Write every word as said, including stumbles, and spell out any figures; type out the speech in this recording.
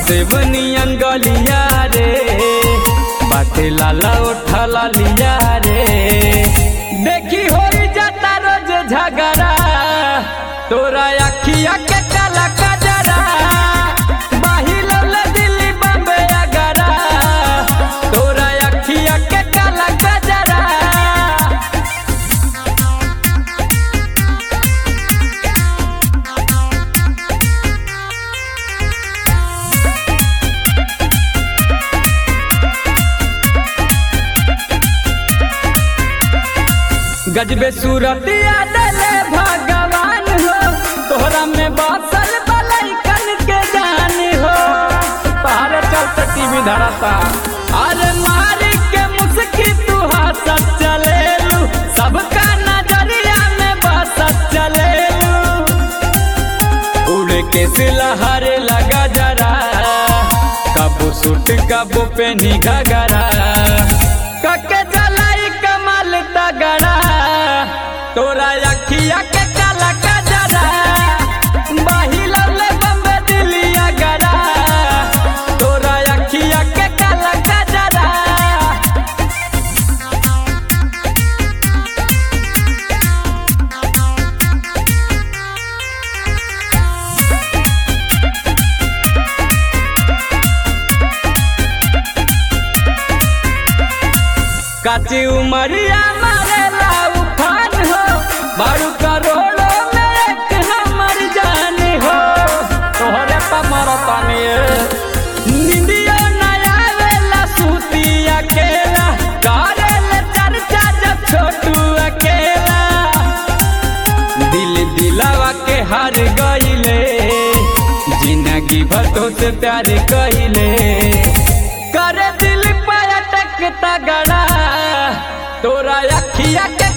सेवनियन गलिया रे बाटे लाला उठला लिया रे। देखी हो जाता रोज झगड़ा तोरा अखिया के काला कजरा बाहिल दिल्ली बम्बे अगरा तोरा अखिया के काला कजरा। गजबे सूरतिया दले भगवान हो तोहरा में बसल बलैकन के जान हो। पहाड़ चलते टीवी धराता अरे मारी के मुस्की तू हंसत चलेलू सबका नजरिया में बसत चलेलू। उड़ के सिलहर लगा जरा कबो सूट कबो पेनी घगरा कके जलाई कमल तगड़ा तोरा अखिया के काला कजरा बाहिल बम्बे दिलिया गरा तोरा अखिया के काला कजरा। काची उमरिया मारेला उफान हो बारू करोड़ों में एक हमर जान हो तोहरे पा मरतानी निंदियो नया वेला सूती अकेला करेले चर्चा जब छोटू अकेला। दिल दिलावा के हार गईले जिंदगी भर तो से प्यार कइले करे दिल पे अटक तगड़ा तोरा अखिया के